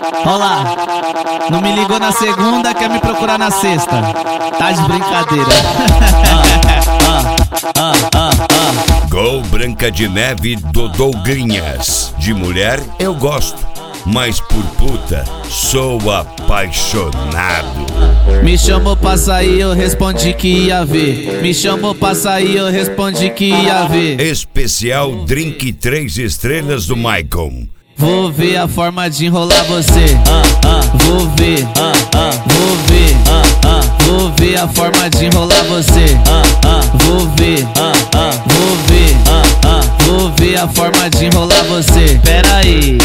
Ó lá, não me ligou na segunda, quer me procurar na sexta. Tá de brincadeira. Gol Branca de Neve do Douglinhas. De mulher eu gosto, mas por puta sou apaixonado. Me chamou pra sair, eu respondi que ia ver. Me chamou pra sair, eu respondi que ia ver. Especial Drink 3 estrelas do Maicon. Vou ver a forma de enrolar você. Vou ver, vou ver, vou ver a forma de enrolar você. Vou ver, vou ver, vou ver a forma de enrolar você. Pera aí,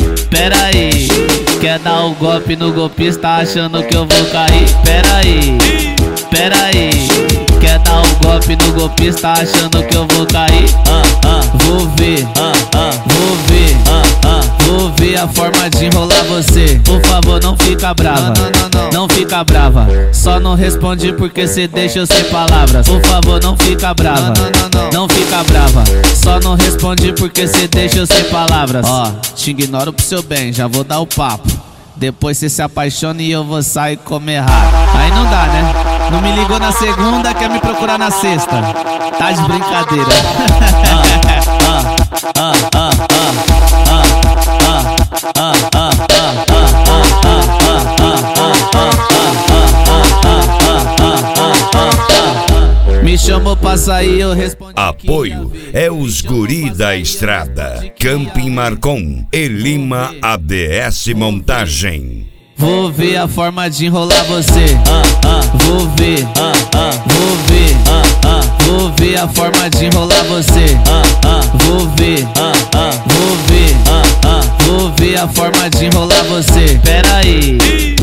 quer dar o golpe no golpista achando que eu vou cair? Pera aí, quer dar o golpe no golpista achando que eu vou cair? Vou ver, vou ver, vou ver a forma de enrolar você. Por favor, não fica brava, não fica brava. Só não responde porque cê deixa eu sem palavras. Por favor, não fica brava, não fica brava. Só não responde porque cê deixa eu sem palavras. Ó, te ignoro pro seu bem, já vou dar o papo. Depois cê se apaixona e eu vou sair comer errado. Aí não dá, né? Não me ligou na segunda, quer me procurar na sexta. Tá de brincadeira. Me chamou pra sair, eu respondi. Apoio é os guri da estrada. Camping Marcon e Lima ABS Montagem. Vou ver a forma de enrolar você. Vou ver, vou ver, vou ver a forma de enrolar você. Vou ver, vou ver, vou ver a forma de enrolar você. Pera aí,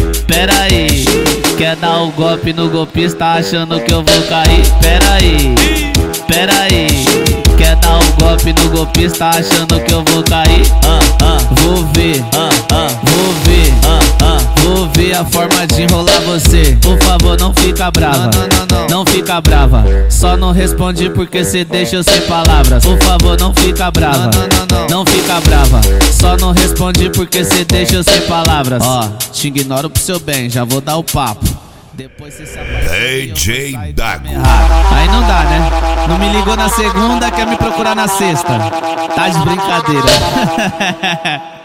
quer dar o golpe no golpista achando que eu vou cair? Pera aí, quer dar o golpe no golpista achando que eu vou cair? Vou ver, vou ver, vou ver a forma de enrolar você. Por favor, não fica brava, não fica brava. Só não responde porque cê deixa eu sem palavras. Por favor, não fica brava, não fica brava. Só não responde porque cê deixa eu sem palavras. Ó, te ignoro pro seu bem, já vou dar o papo. Depois cê se apaixona. DJ Dago. Aí não dá, né? Não me ligou na segunda, quer me procurar na sexta. Tá de brincadeira.